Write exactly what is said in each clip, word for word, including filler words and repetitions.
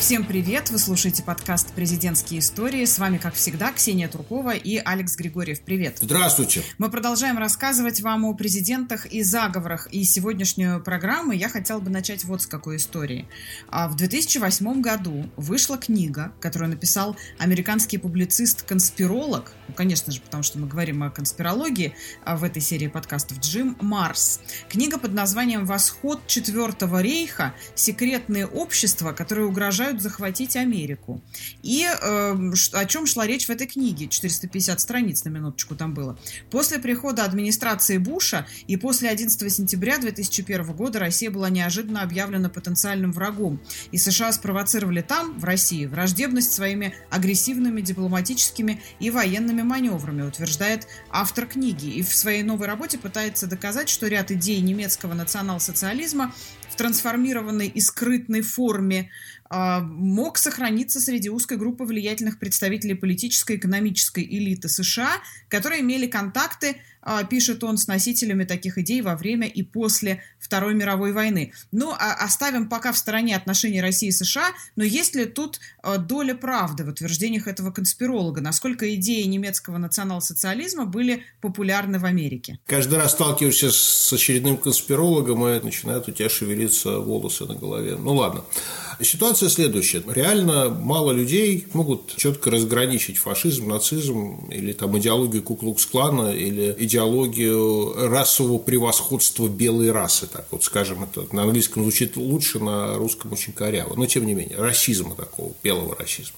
Всем привет! Вы слушаете подкаст «Президентские истории». С вами, как всегда, Ксения Туркова и Алекс Григорьев. Привет! Здравствуйте! Мы продолжаем рассказывать вам о президентах и заговорах. И сегодняшнюю программу я хотела бы начать вот с какой истории. В две тысячи восьмом году вышла книга, которую написал американский публицист-конспиролог, ну, конечно же, потому что мы говорим о конспирологии в этой серии подкастов, Джим Марс. Книга под названием «Восход Четвертого рейха. Секретные общества, которые угрожают захватить Америку». И э, о чем шла речь в этой книге? четыреста пятьдесят страниц, на минуточку там было. После прихода администрации Буша и после одиннадцатого сентября две тысячи первого года Россия была неожиданно объявлена потенциальным врагом. И США спровоцировали там, в России, враждебность своими агрессивными дипломатическими и военными маневрами, утверждает автор книги. И в своей новой работе пытается доказать, что ряд идей немецкого национал-социализма в трансформированной и скрытной форме э, мог сохраниться среди узкой группы влиятельных представителей политической и экономической элиты США, которые имели контакты, э, пишет он, с носителями таких идей во время и после Второй мировой войны. Ну, а оставим пока в стороне отношения России и США, но есть ли тут э, доля правды в утверждениях этого конспиролога? Насколько идеи немецкого национал-социализма были популярны в Америке? Каждый раз сталкиваешься с очередным конспирологом, и начинают у тебя шевелиться волосы на голове. Ну ладно. Ситуация следующая. Реально мало людей могут четко разграничить фашизм, нацизм или там идеологию Ку-клукс-клана или идеологию расового превосходства белой расы. Так вот, скажем, это на английском звучит лучше, на русском очень коряво. Но тем не менее, расизма такого, белого расизма.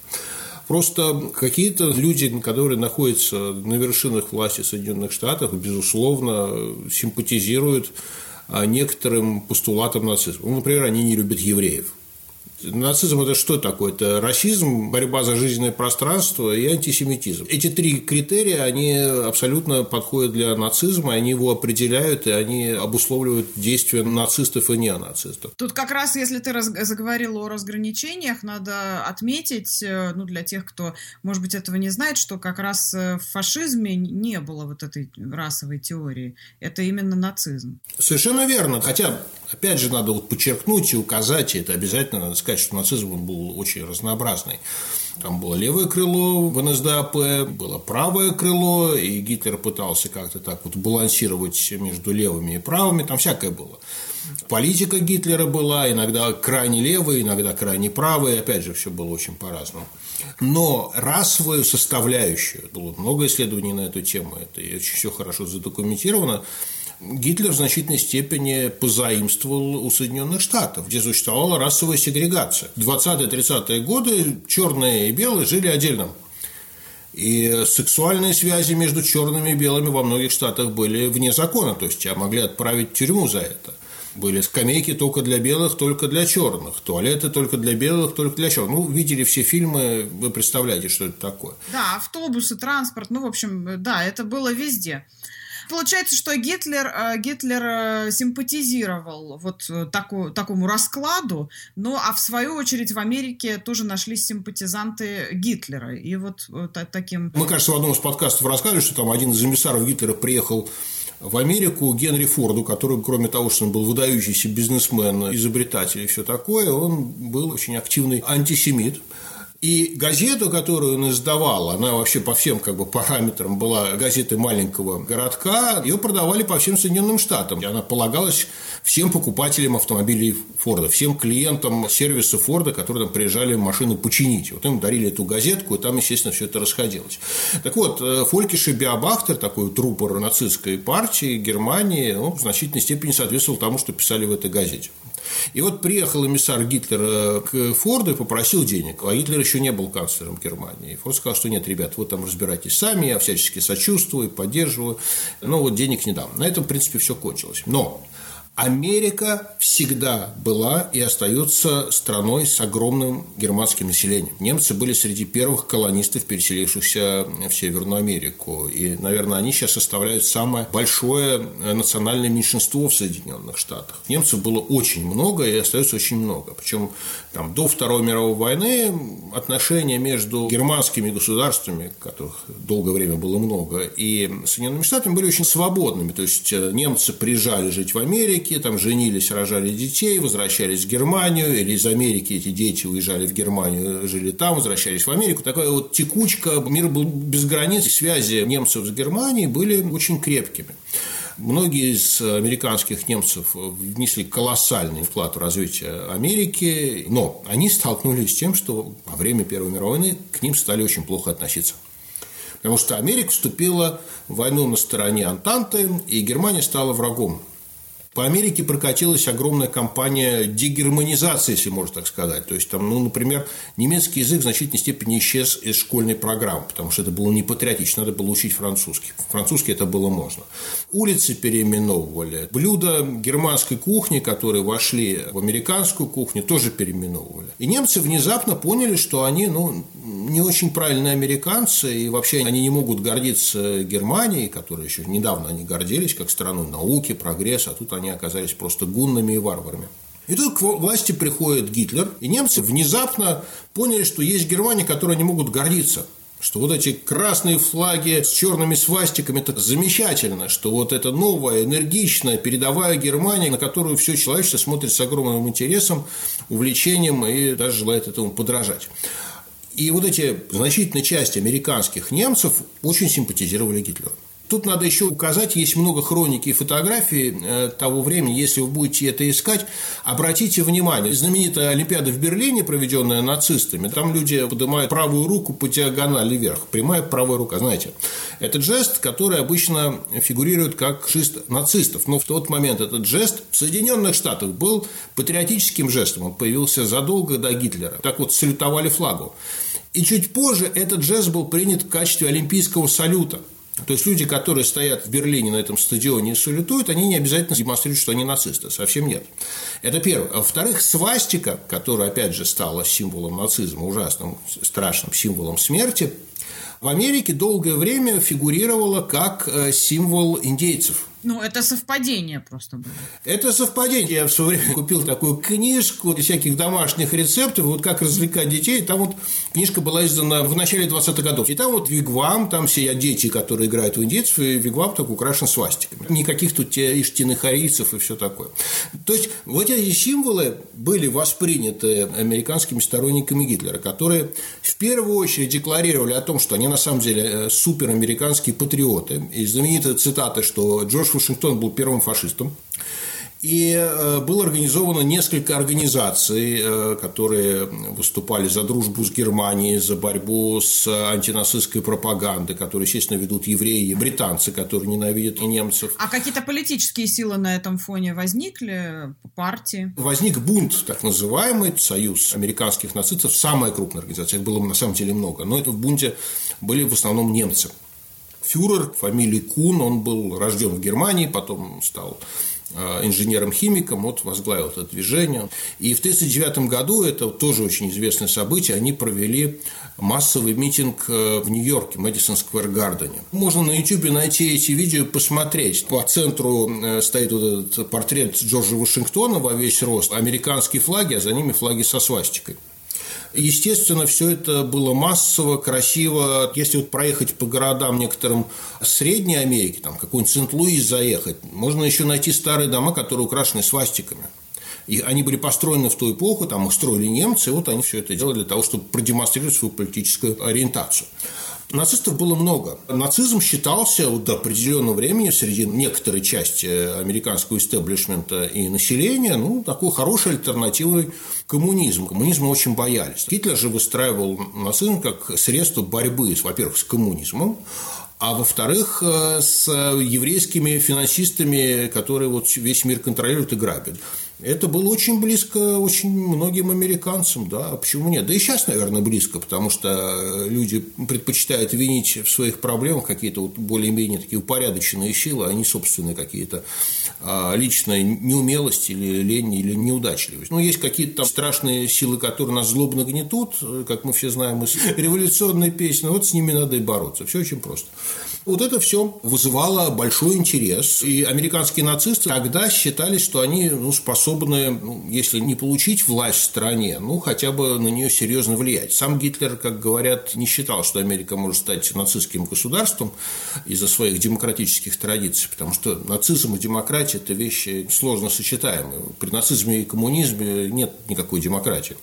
Просто какие-то люди, которые находятся на вершинах власти Соединенных Штатов, безусловно, симпатизируют некоторым постулатам нацизма. Ну, например, они не любят евреев. Нацизм – это что такое? Это расизм, борьба за жизненное пространство и антисемитизм. Эти три критерия, они абсолютно подходят для нацизма, они его определяют, и они обусловливают действия нацистов и неонацистов. Тут как раз, если ты раз- заговорил о разграничениях, надо отметить, ну, для тех, кто, может быть, этого не знает, что как раз в фашизме не было вот этой расовой теории. Это именно нацизм. Совершенно верно. Хотя, опять же, надо вот подчеркнуть и указать, и это обязательно надо сказать, что нацизм он был очень разнообразный. Там было левое крыло в эн эс дэ а пэ, было правое крыло, и Гитлер пытался как-то так вот балансировать между левыми и правыми, там всякое было. Политика Гитлера была иногда крайне левая, иногда крайне правая, опять же, все было очень по-разному. Но расовую составляющую, было много исследований на эту тему, это очень все хорошо задокументировано, Гитлер в значительной степени позаимствовал у Соединенных Штатов, где существовала расовая сегрегация. В двадцатые-тридцатые годы черные и белые жили отдельно. И сексуальные связи между черными и белыми во многих штатах были вне закона, то есть тебя могли отправить в тюрьму за это. Были скамейки только для белых, только для черных, туалеты только для белых, только для черных. Ну, видели все фильмы, вы представляете, что это такое. Да, автобусы, транспорт, ну, в общем, да, это было везде. Получается, что Гитлер, Гитлер симпатизировал вот таку, такому раскладу, но а в свою очередь в Америке тоже нашлись симпатизанты Гитлера. И вот таким... Мы, кажется, в одном из подкастов рассказывали, что там один из эмиссаров Гитлера приехал в Америку Генри Форду, который, кроме того, что он был выдающийся бизнесмен, изобретатель и все такое, он был очень активный антисемит. И газету, которую он издавал, она вообще по всем как бы параметрам была газетой маленького городка, ее продавали по всем Соединенным Штатам. И она полагалась всем покупателям автомобилей Форда, всем клиентам сервиса Форда, которые там приезжали машину починить. Вот им дарили эту газетку, и там, естественно, все это расходилось. Так вот, Фолькише Биобахтер, такой вот рупор нацистской партии Германии, он в значительной степени соответствовал тому, что писали в этой газете. И вот приехал эмиссар Гитлера к Форду и попросил денег, а Гитлер еще не был канцлером Германии. И Форд сказал, что нет, ребят, вы там разбирайтесь сами, я всячески сочувствую, поддерживаю, но вот денег не дам. На этом, в принципе, все кончилось. Но Америка всегда была и остается страной с огромным германским населением. Немцы были среди первых колонистов, переселившихся в Северную Америку. И, наверное, они сейчас составляют самое большое национальное меньшинство в Соединенных Штатах. Немцев было очень много и остается очень много. Причем там, до Второй мировой войны отношения между германскими государствами, которых долгое время было много, и Соединенными Штатами были очень свободными. То есть немцы приезжали жить в Америку, Америке, там женились, рожали детей, возвращались в Германию, или из Америки эти дети уезжали в Германию, жили там, возвращались в Америку. Такая вот текучка, мир был без границ, связи немцев с Германией были очень крепкими. Многие из американских немцев внесли колоссальный вклад в развитие Америки, но они столкнулись с тем, что во время Первой мировой войны к ним стали очень плохо относиться. Потому что Америка вступила в войну на стороне Антанты, и Германия стала врагом. По Америке прокатилась огромная кампания дегерманизации, если можно так сказать. То есть, там, ну, например, немецкий язык в значительной степени исчез из школьной программы, потому что это было не патриотично, надо было учить французский. Французский это было можно. Улицы переименовывали. Блюда германской кухни, которые вошли в американскую кухню, тоже переименовывали. И немцы внезапно поняли, что они, ну, не очень правильные американцы, и вообще они не могут гордиться Германией, которой еще недавно они гордились, как страной науки, прогресса, а тут они Они оказались просто гуннами и варварами. И тут к власти приходит Гитлер, и немцы внезапно поняли, что есть Германия, которой они могут гордиться. Что вот эти красные флаги с черными свастиками – это замечательно, что вот эта новая, энергичная, передовая Германия, на которую все человечество смотрит с огромным интересом, увлечением и даже желает этому подражать. И вот эти значительные части американских немцев очень симпатизировали Гитлеру. Тут надо еще указать, есть много хроники и фотографий того времени, если вы будете это искать, обратите внимание, знаменитая Олимпиада в Берлине, проведенная нацистами, там люди поднимают правую руку по диагонали вверх, прямая правая рука, знаете, это жест, который обычно фигурирует как жест нацистов, но в тот момент этот жест в Соединенных Штатах был патриотическим жестом, он появился задолго до Гитлера, так вот салютовали флагу, и чуть позже этот жест был принят в качестве олимпийского салюта. То есть люди, которые стоят в Берлине на этом стадионе и салютуют, они не обязательно демонстрируют, что они нацисты. Совсем нет. Это первое. А во-вторых, свастика, которая, опять же, стала символом нацизма, ужасным, страшным символом смерти, в Америке долгое время фигурировала как символ индейцев. Ну, это совпадение просто было. Это совпадение. Я в свое время купил такую книжку всяких домашних рецептов, вот как развлекать детей. Там вот книжка была издана в начале двадцатых годов. И там вот вигвам, там все дети, которые играют в индейцев, и вигвам так украшен свастиками. Никаких тут иштинахарийцев и все такое. То есть, вот эти символы были восприняты американскими сторонниками Гитлера, которые в первую очередь декларировали о том, что они на самом деле суперамериканские патриоты. И знаменитая цитата, что Джордж Вашингтон был первым фашистом, и было организовано несколько организаций, которые выступали за дружбу с Германией, за борьбу с антинацистской пропагандой, которые, естественно, ведут евреи и британцы, которые ненавидят немцев. А какие-то политические силы на этом фоне возникли? Партии? Возник бунт, так называемый, союз американских нацистов, самая крупная организация, их было на самом деле много, но это в бунте были в основном немцы. Фюрер, фамилией Кун, он был рожден в Германии, потом стал инженером-химиком, вот возглавил это движение. И в тысяча девятьсот тридцать девятом году, это тоже очень известное событие, они провели массовый митинг в Нью-Йорке, Мэдисон Сквер Гардене. Можно на Ютубе найти эти видео и посмотреть. По центру стоит вот этот портрет Джорджа Вашингтона во весь рост, американские флаги, а за ними флаги со свастикой. Естественно, все это было массово, красиво. Если вот проехать по городам некоторым Средней Америки, там какой-нибудь Сент-Луис заехать, можно еще найти старые дома, которые украшены свастиками. И они были построены в ту эпоху, там их строили немцы, и вот они все это делали для того, чтобы продемонстрировать свою политическую ориентацию. Нацистов было много. Нацизм считался вот до определенного времени среди некоторой части американского истеблишмента и населения, ну, такой хорошей альтернативой коммунизму. Коммунизма очень боялись. Гитлер же выстраивал нацизм как средство борьбы, во-первых, с коммунизмом, а во-вторых, с еврейскими финансистами, которые вот весь мир контролируют и грабят. Это было очень близко очень многим американцам, да, а почему нет? Да и сейчас, наверное, близко, потому что люди предпочитают винить в своих проблемах какие-то вот более-менее такие упорядоченные силы, а не собственные какие-то а, личные неумелость или лень, или неудачливость. Ну, есть какие-то там страшные силы, которые нас злобно гнетут, как мы все знаем из революционной песни, вот с ними надо и бороться, все очень просто. Вот это все вызывало большой интерес, и американские нацисты тогда считали, что они ну, способны способны, ну, если не получить власть в стране, ну, хотя бы на нее серьезно влиять. Сам Гитлер, как говорят, не считал, что Америка может стать нацистским государством из-за своих демократических традиций, потому что нацизм и демократия – это вещи сложно сочетаемые. При нацизме и коммунизме нет никакой демократии.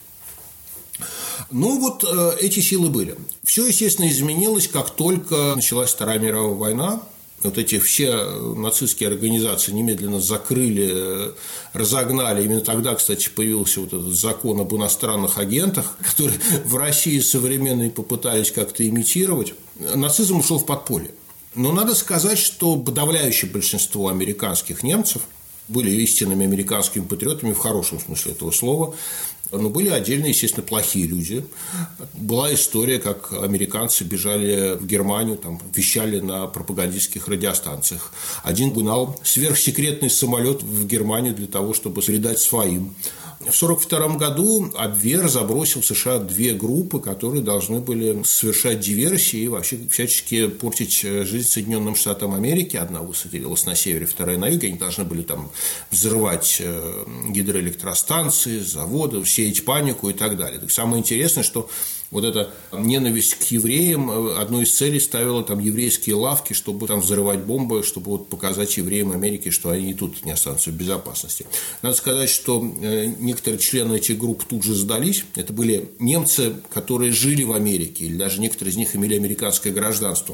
Ну, вот э, эти силы были. Все, естественно, изменилось, как только началась Вторая мировая война. Вот эти все нацистские организации немедленно закрыли, разогнали. Именно тогда, кстати, появился вот этот закон об иностранных агентах, который в России современные попытались как-то имитировать. Нацизм ушел в подполье. Но надо сказать, что подавляющее большинство американских немцев были истинными американскими патриотами в хорошем смысле этого слова. Но были отдельно, естественно, плохие люди. Была история, как американцы бежали в Германию, там, вещали на пропагандистских радиостанциях. Один гнал сверхсекретный самолет в Германию для того, чтобы передать своим. В сорок втором году Абвер забросил в США две группы, которые должны были совершать диверсии и вообще всячески портить жизнь Соединенным Штатам Америки. Одна высадилась на севере, вторая на юге. Они должны были там взрывать гидроэлектростанции, заводы, сеять панику и так далее. Так самое интересное, что вот эта ненависть к евреям одной из целей ставила там еврейские лавки, чтобы там взрывать бомбы, чтобы вот показать евреям Америки, что они и тут не останутся в безопасности. Надо сказать, что некоторые члены этих групп тут же сдались. Это были немцы, которые жили в Америке, или даже некоторые из них имели американское гражданство.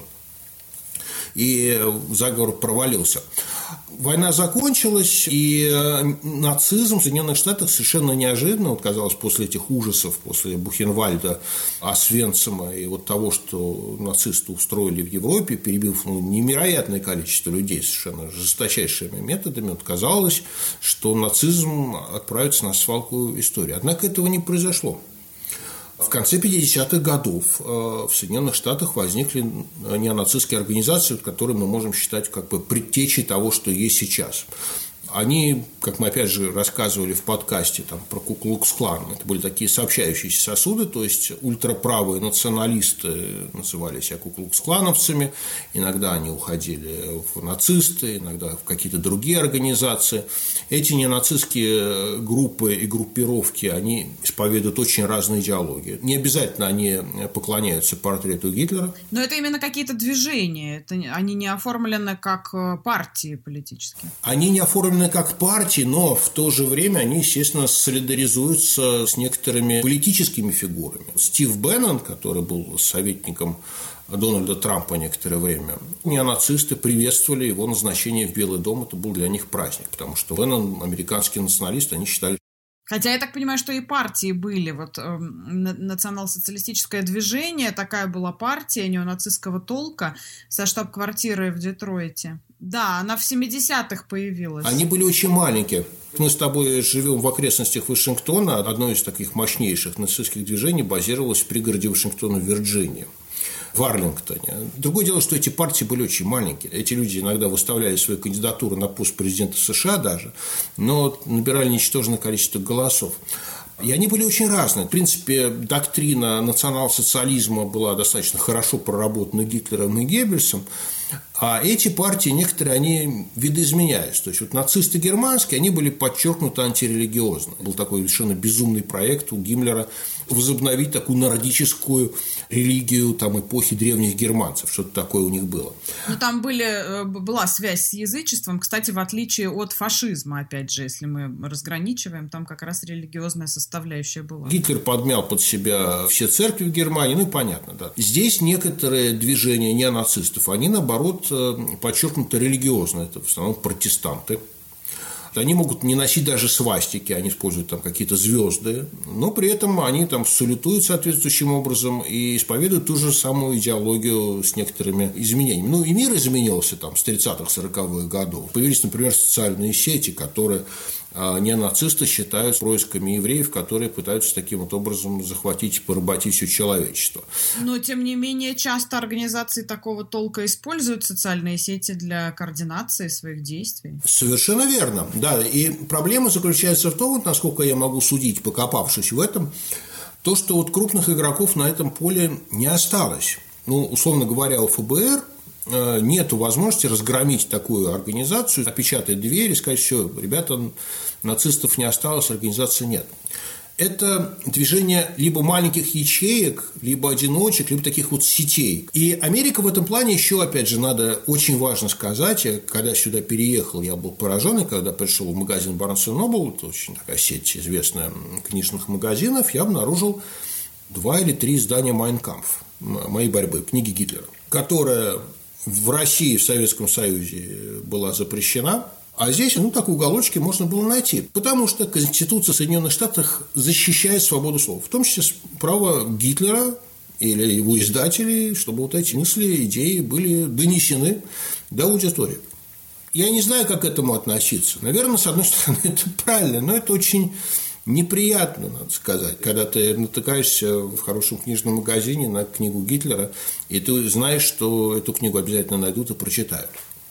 И заговор провалился. Война закончилась, и нацизм в Соединенных Штатах совершенно неожиданно, вот, казалось, после этих ужасов, после Бухенвальда, Освенцима и вот того, что нацисты устроили в Европе, перебив ну, невероятное количество людей совершенно жесточайшими методами, вот, казалось, что нацизм отправится на свалку истории. Однако этого не произошло. В конце пятидесятых годов в Соединенных Штатах возникли неонацистские организации, которые мы можем считать как бы предтечей того, что есть сейчас. Они, как мы опять же рассказывали в подкасте там, про Ку-Клукс-Клан, это были такие сообщающиеся сосуды, то есть ультраправые националисты называли себя Ку-Клукс-Клановцами, иногда они уходили в нацисты, иногда в какие-то другие организации. Эти ненацистские группы и группировки, они исповедуют очень разные идеологии. Не обязательно они поклоняются портрету Гитлера. Но это именно какие-то движения, это, они не оформлены как партии политические. Они не оформлены как партии, но в то же время они, естественно, солидаризуются с некоторыми политическими фигурами. Стив Беннон, который был советником Дональда Трампа некоторое время, неонацисты приветствовали его назначение в Белый дом, это был для них праздник, потому что Беннон, американский националист, они считали. Хотя я так понимаю, что и партии были. Вот э, национал-социалистическое движение, такая была партия неонацистского толка со штаб-квартирой в Детройте. Да, она в семидесятых появилась. Они были очень маленькие. Мы с тобой живем в окрестностях Вашингтона. Одно из таких мощнейших нацистских движений базировалось в пригороде Вашингтона, в Вирджинии, в Арлингтоне. Другое дело, что эти партии были очень маленькие. Эти люди иногда выставляли свои кандидатуры на пост президента США даже, но набирали ничтожное количество голосов. И они были очень разные. В принципе, доктрина национал-социализма была достаточно хорошо проработана Гитлером и Геббельсом, а эти партии, некоторые, они видоизменялись. То есть, вот нацисты германские, они были подчеркнуто антирелигиозны. Был такой совершенно безумный проект у Гиммлера возобновить такую нордическую религию там, эпохи древних германцев. Что-то такое у них было. Но там были, была связь с язычеством, кстати, в отличие от фашизма, опять же, если мы разграничиваем, там как раз религиозная составляющая была. Гитлер подмял под себя все церкви в Германии, ну и понятно, да. Здесь некоторые движения неонацистов, они, наоборот, подчеркнуто религиозно, это в основном протестанты. Они могут не носить даже свастики, они используют там какие-то звезды, но при этом они там салютуют соответствующим образом и исповедуют ту же самую идеологию с некоторыми изменениями. Ну и мир изменился там с тридцатых-сороковых годов. Появились, например, социальные сети, которые неонацисты считают происками евреев, которые пытаются таким вот образом захватить и поработить все человечество. Но, тем не менее, часто организации такого толка используют социальные сети для координации своих действий. Совершенно верно, да. И проблема заключается в том, вот, насколько я могу судить, покопавшись в этом, то, что вот крупных игроков на этом поле не осталось. Ну, условно говоря, у ФБР нет возможности разгромить такую организацию, опечатать дверь и сказать: все, ребята, нацистов не осталось, организации нет. Это движение либо маленьких ячеек, либо одиночек, либо таких вот сетей. И Америка в этом плане еще, опять же, надо очень важно сказать, я, когда сюда переехал, я был поражен, и когда пришел в магазин Barnes энд Noble, это очень такая сеть известная книжных магазинов, я обнаружил два или три издания «Mein Kampf», «Моей борьбы», книги Гитлера, которая в России, в Советском Союзе была запрещена. А здесь, ну, так в уголочке можно было найти, потому что Конституция Соединенных Штатов защищает свободу слова, в том числе право Гитлера или его издателей, чтобы вот эти мысли, идеи были донесены до аудитории. Я не знаю, как к этому относиться. Наверное, с одной стороны, это правильно, но это очень неприятно, надо сказать, когда ты натыкаешься в хорошем книжном магазине на книгу Гитлера, и ты знаешь, что эту книгу обязательно найдут и прочитают.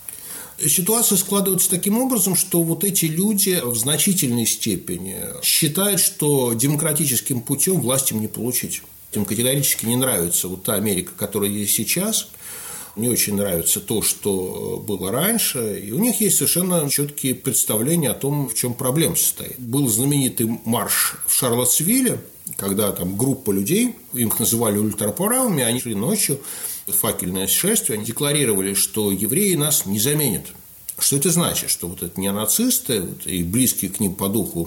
Ситуация складывается таким образом, что вот эти люди в значительной степени считают, что демократическим путем власть им не получить. Им категорически не нравится вот та Америка, которая есть сейчас. Не очень нравится то, что было раньше, и у них есть совершенно четкие представления о том, в чем проблема состоит. Был знаменитый марш в Шарлоттсвилле, когда там группа людей, их называли ультраправыми, они шли ночью, факельное шествие, они декларировали, что евреи нас не заменят. Что это значит? Что вот это неонацисты вот, и близкие к ним по духу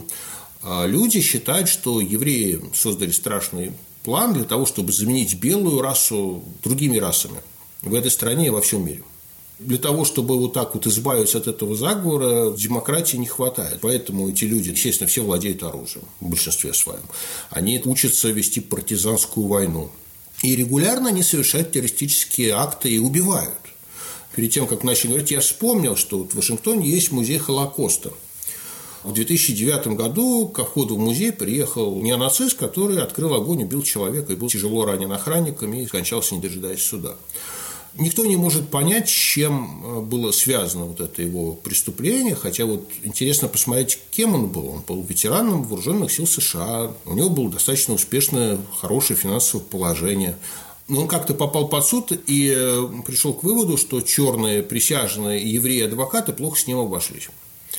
люди считают, что евреи создали страшный план для того, чтобы заменить белую расу другими расами в этой стране и во всем мире. Для того, чтобы вот так вот избавиться от этого заговора, демократии не хватает. Поэтому эти люди, естественно, все владеют оружием в большинстве своем. Они учатся вести партизанскую войну. И регулярно они совершают террористические акты и убивают. Перед тем, как начали говорить, я вспомнил, что вот в Вашингтоне есть музей Холокоста. В две тысячи девятом году к входу в музей приехал неонацист, который открыл огонь, убил человека и был тяжело ранен охранниками и скончался, не дожидаясь суда. Никто не может понять, с чем было связано вот это его преступление, хотя вот интересно посмотреть, кем он был. Он был ветераном вооруженных сил США, у него было достаточно успешное, хорошее финансовое положение. Но он как-то попал под суд и пришел к выводу, что черные присяжные и евреи-адвокаты плохо с ним обошлись.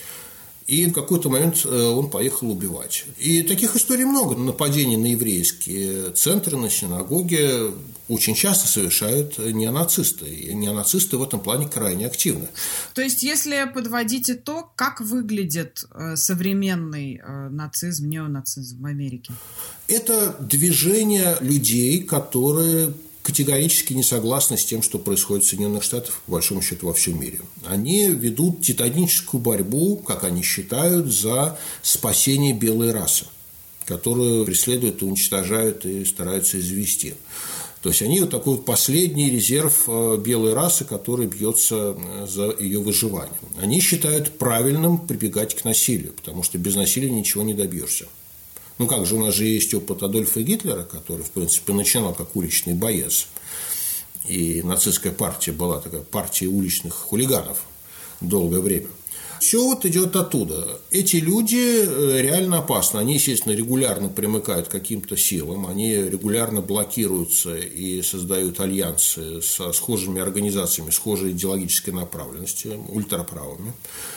И в какой-то момент он поехал убивать. И таких историй много. Нападения на еврейские центры, на синагоги очень часто совершают неонацисты. И неонацисты в этом плане крайне активны. То есть, если подводить итог, как выглядит современный нацизм, неонацизм в Америке? Это движение людей, которые категорически не согласны с тем, что происходит в Соединенных Штатах, по большому счету, во всем мире. Они ведут титаническую борьбу, как они считают, за спасение белой расы, которую преследуют и уничтожают и стараются извести. То есть они вот такой вот последний резерв белой расы, который бьется за ее выживание. Они считают правильным прибегать к насилию, потому что без насилия ничего не добьешься. Ну как же, у нас же есть опыт Адольфа Гитлера, который, в принципе, начинал как уличный боец. И нацистская партия была такая партия уличных хулиганов долгое время. Все вот идет оттуда. Эти люди реально опасны. Они, естественно, регулярно примыкают к каким-то силам, они регулярно блокируются и создают альянсы со схожими организациями, схожей идеологической направленности, ультраправыми.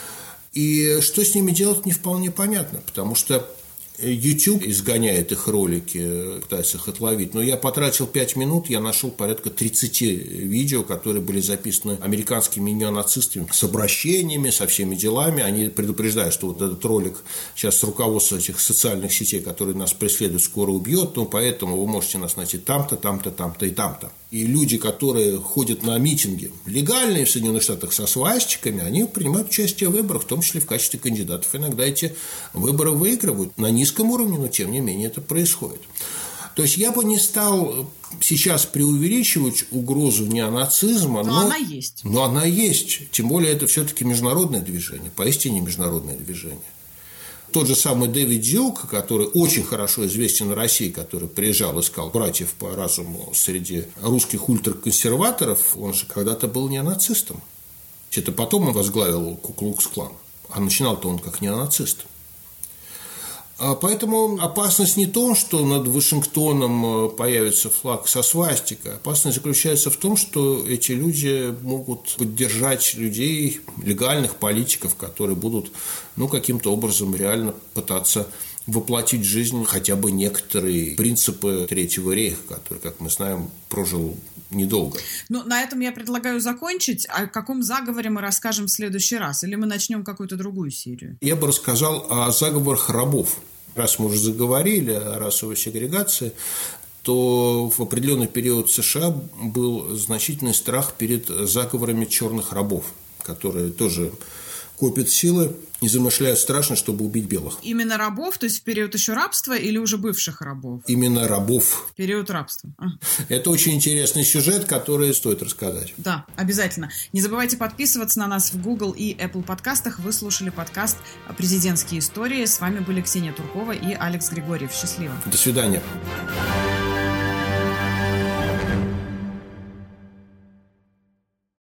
И что с ними делать, не вполне понятно, потому что YouTube изгоняет их ролики, пытается их отловить. Но я потратил пять минут, я нашел порядка тридцать видео, которые были записаны американскими неонацистами с обращениями, со всеми делами. Они предупреждают, что вот этот ролик сейчас руководство этих социальных сетей, которые нас преследуют, скоро убьет, ну, поэтому вы можете нас найти там-то, там-то, там-то и там-то. И люди, которые ходят на митинги, легальные в Соединенных Штатах со свастиками, они принимают участие в выборах, в том числе в качестве кандидатов. Иногда эти выборы выигрывают на низком уровне, но тем не менее это происходит. То есть я бы не стал сейчас преувеличивать угрозу неонацизма, но, но она есть. Но она есть. Тем более это все-таки международное движение, поистине международное движение. Тот же самый Дэвид Дюк, который очень хорошо известен в России, который приезжал, искал братьев по разуму среди русских ультраконсерваторов, он же когда-то был неонацистом. Это потом он возглавил Ку-клукс-клан, а начинал-то он как неонацист. Поэтому опасность не в том, что над Вашингтоном появится флаг со свастикой. Опасность заключается в том, что эти люди могут поддержать людей, легальных политиков, которые будут ну, каким-то образом реально пытаться воплотить в жизнь хотя бы некоторые принципы Третьего рейха, который, как мы знаем, прожил недолго. Ну, на этом я предлагаю закончить. О каком заговоре мы расскажем в следующий раз? Или мы начнем какую-то другую серию? Я бы рассказал о заговорах рабов. Раз мы уже заговорили о расовой сегрегации, то в определенный период в США был значительный страх перед заговорами черных рабов, которые тоже копят силы и замышляют страшно, чтобы убить белых. Именно рабов, то есть в период еще рабства или уже бывших рабов? Именно рабов. В период рабства. А. Это очень интересный сюжет, который стоит рассказать. Да, обязательно. Не забывайте подписываться на нас в Google и Apple подкастах. Вы слушали подкаст «Президентские истории». С вами были Ксения Туркова и Алекс Григорьев. Счастливо. До свидания.